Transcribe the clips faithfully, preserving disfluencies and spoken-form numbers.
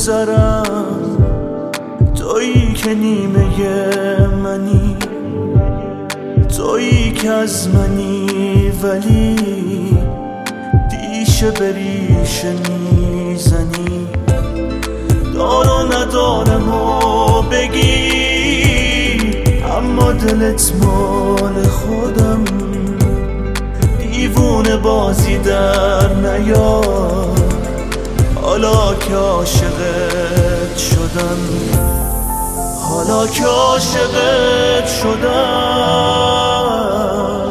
سرم، تویی که نیمه منی، تویی که از منی ولی دیشه بریشه میزنی. دار و ندارم و بگی اما دلت مال خودم. دیوونه بازی در نیار حالا که عاشقت شدم، حالا که عاشقت شدم.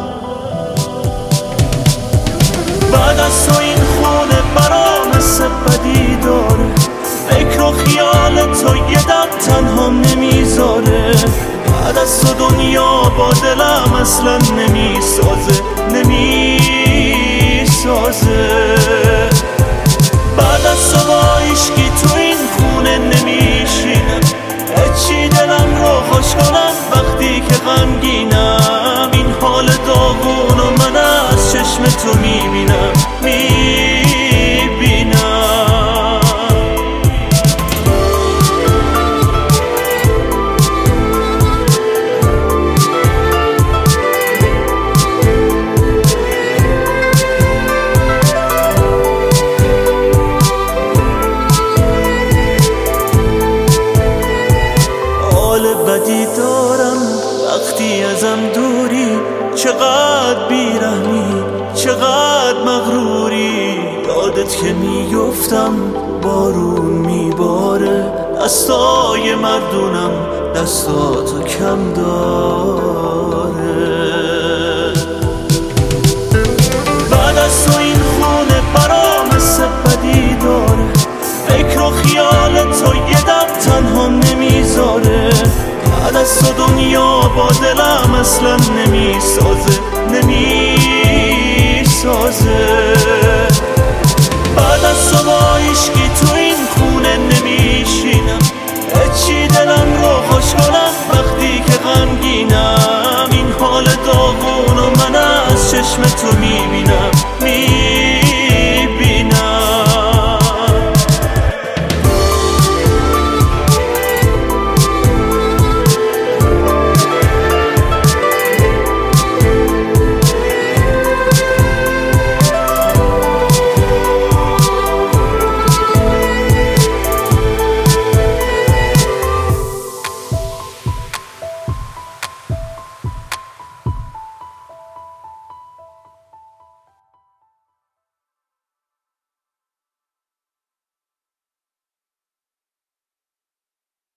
بعد از تو این خونه برام حس بدی داره، فکر و خیال تو یه دم تنهام نمیذاره. بعد از تو دنیا با دلم اصلا نمیسازه، نمیسازه. بعد از تو با عشقی تو این خونه نمیشینم، هیچی دلم رو خوش کنم وقتی که غمگینم. این حال داغون و من از چشم تو میبینم، میبینم. بدی دارم وقتی ازم دوری، چقدر بیرحمی، چقدر مغروری. یادت که میفتم بارون میباره، دستای مردونم دستاتو کم داره.